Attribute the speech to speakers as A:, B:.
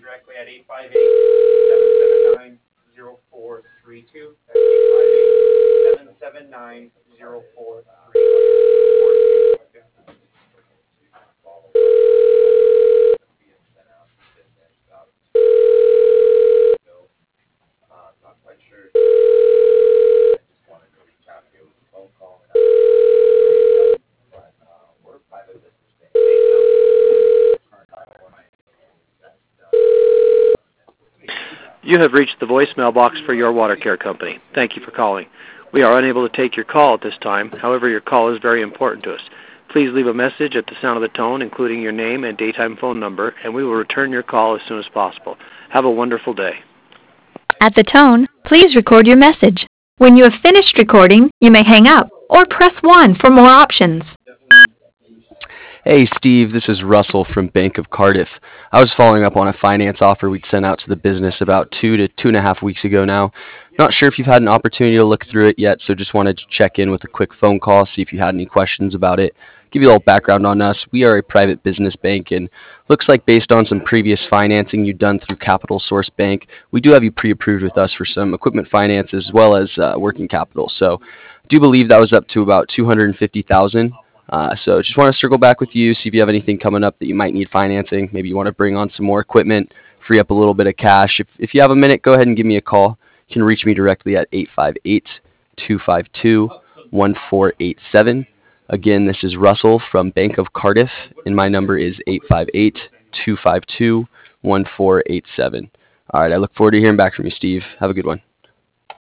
A: directly at 858-779-0432. That's 858-779-0432. Not quite sure. I just wanted to reach out here with a phone call. But we're a private business bank.
B: You have reached the voicemail box for your water care company. Thank you for calling. We are unable to take your call at this time. However, your call is very important to us. Please leave a message at the sound of the tone, including your name and daytime phone number, and we will return your call as soon as possible. Have a wonderful day.
C: At the tone, please record your message. When you have finished recording, you may hang up or press 1 for more options.
D: Hey Steve, this is Russell from Bank of Cardiff. I was following up on a finance offer we'd sent out to the business about 2 to 2.5 weeks ago now. Not sure if you've had an opportunity to look through it yet, so just wanted to check in with a quick phone call, see if you had any questions about it. Give you a little background on us. We are a private business bank, and looks like based on some previous financing you've done through Capital Source Bank, we do have you pre-approved with us for some equipment finance as well as working capital. So I do believe that was up to about $250,000. So just want to circle back with you, see if you have anything coming up that you might need financing. Maybe you want to bring on some more equipment, free up a little bit of cash. If you have a minute, go ahead and give me a call. You can reach me directly at 858-252-1487. Again, this is Russell from Bank of Cardiff, and my number is 858-252-1487. All right, I look forward to hearing back from you, Steve. Have a good one.